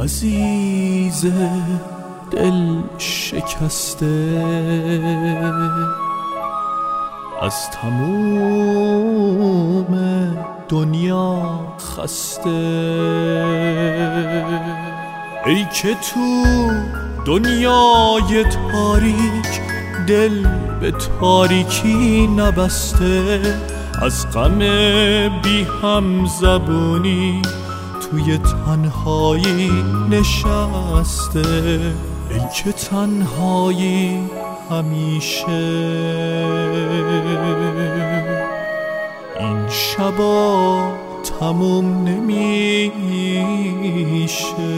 عزیز دل شکسته، از تموم دنیا خسته. ای که تو دنیای تاریک دل به تاریکی نبسته، از غم بی هم زبونی توی تنهایی نشسته. ای که تنهایی همیشه این شبا تموم نمیشه.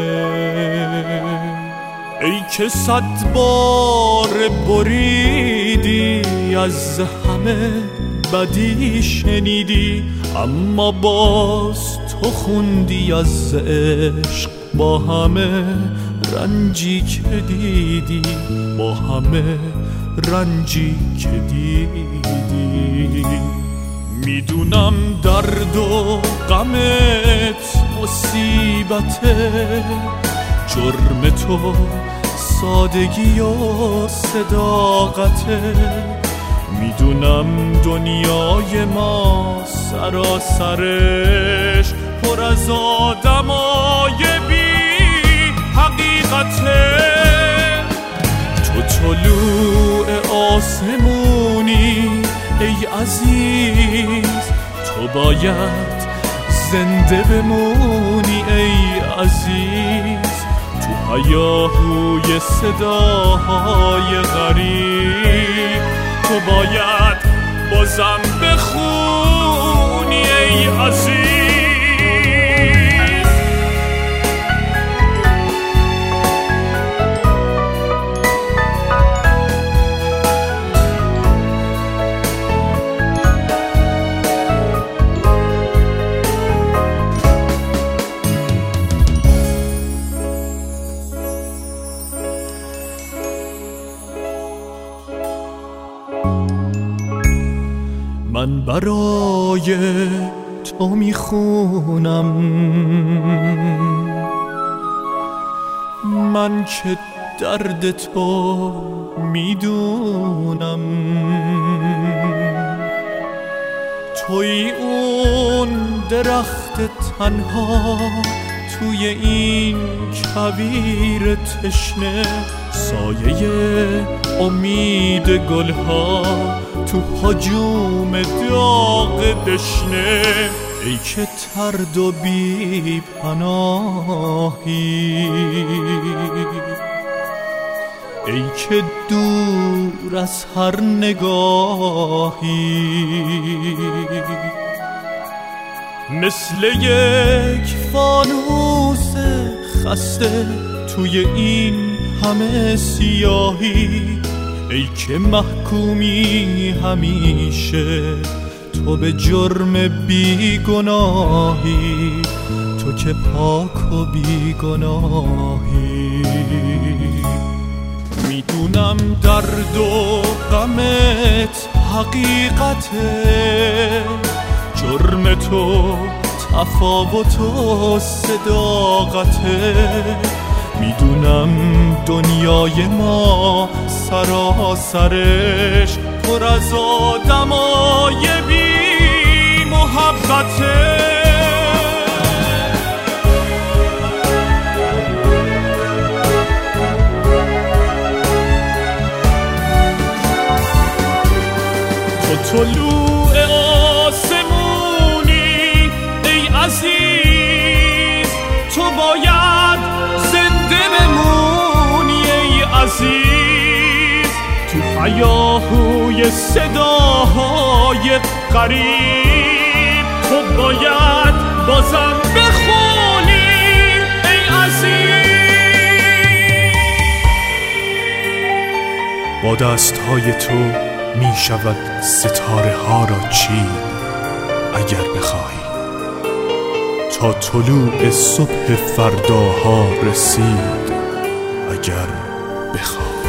ای که 100 بار بریدی از همه بدی شنیدی، اما باز تو خوندی از عشق با همه رنجی که دیدی، با همه رنجی که دیدی. میدونم درد و غمت مصیبته، جرم تو سادگی و صداقته. میدونم دنیای ما سراسرش پر از آدمای بی حقیقته. تو طلوع آسمونی ای عزیز، تو باید زنده بمونی ای عزیز. تو هیاهوی صداهای غریب تو باید بازم بخونی ای عزیز. من برای تو میخونم، من که درد تو میدونم. توی اون درخت تنها توی این کویر تشنه، سایه امید گلها تو هجوم داغ دشنه. ای که ترد و بی پناهی، ای که دور از هر نگاهی، مثل یک فانوس خسته توی این همه سیاهی. ای که محکومی همیشه تو به جرم بیگناهی، تو که پاک و بیگناهی. میدونم درد و غمت حقیقته، جرم تو تفاوت و صداقته. میدونم دنیای ما سراسرش پر از آدمای بی محبته. تو طلوع آسمونی ای عزیز، تو باید زنده بمونی ای عزیز. تو هیاهوی صداهای غریب تو باید بازم بخونی ای عزیز. با دستهای تو می شود ستاره ها را چید اگر بخواهی، تا طلوع صبح فرداها رسید اگر بخواهی.